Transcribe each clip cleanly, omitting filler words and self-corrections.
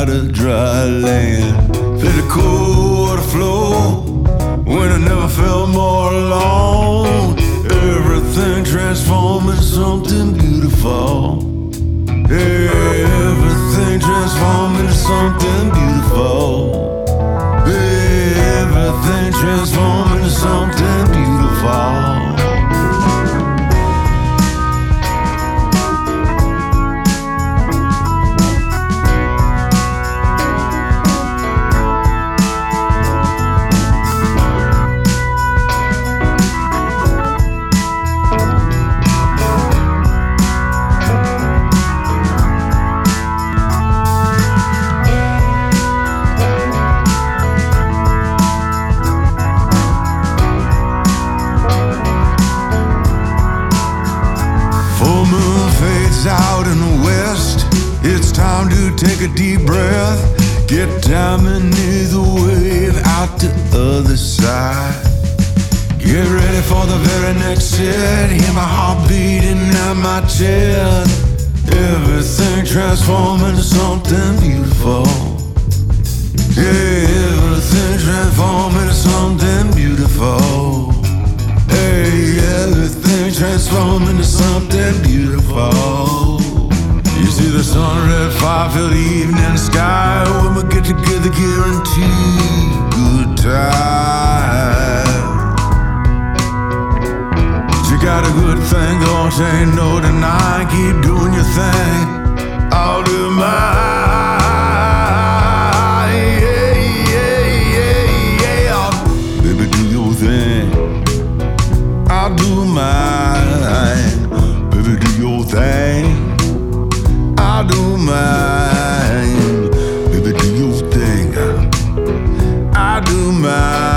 the dry land. Feel the cool water flow when I never felt more alone. Everything transformed into something beautiful. Everything transformed into something beautiful. Everything transformed into something beautiful. Out in the west, it's time to take a deep breath. Get down beneath the wave, out the other side. Get ready for the very next hit. Hear my heart beating at my chest. Everything transformed into something beautiful. Yeah, everything transformed into something beautiful. Hey, everything transformed into something beautiful. You see the sunlit fire, fill the evening sky. When we get together, guarantee good time. You got a good thing going, ain't no denying. Keep doing your thing, I'll do mine. Baby, do your thing, I'll do mine. Baby, do your thing, I'll do mine. Baby, do your thing, I'll do mine.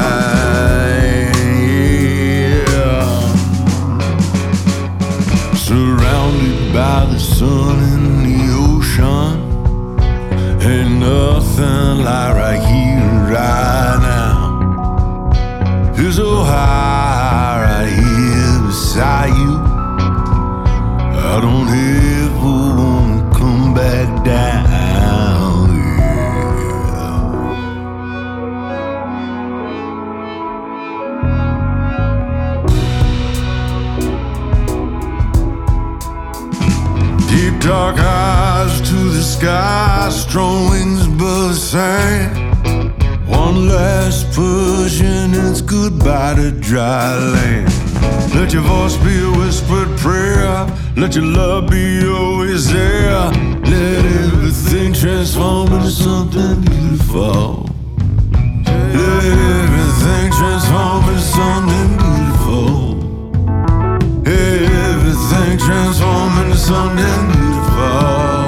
Yeah. Surrounded by the sun and the ocean, ain't nothing like right here, right now. It's so high right here beside you. I don't ever wanna come back down. Deep dark eyes to the sky, strong wings above the sand. One last push and it's goodbye to dry land. Let your voice be a whispered prayer. Let your love be always there. Let everything transform into something beautiful. Let everything transform into something beautiful. Everything transform into something beautiful.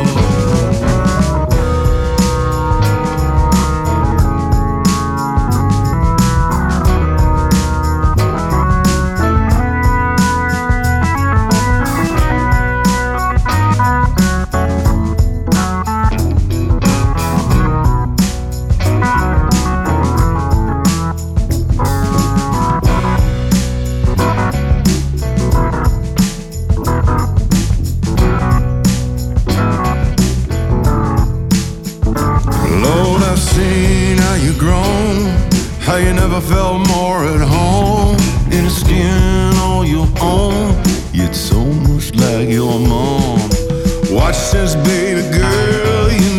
How you never felt more at home in a skin on your own, yet so much like your mom. Watch this, baby girl, you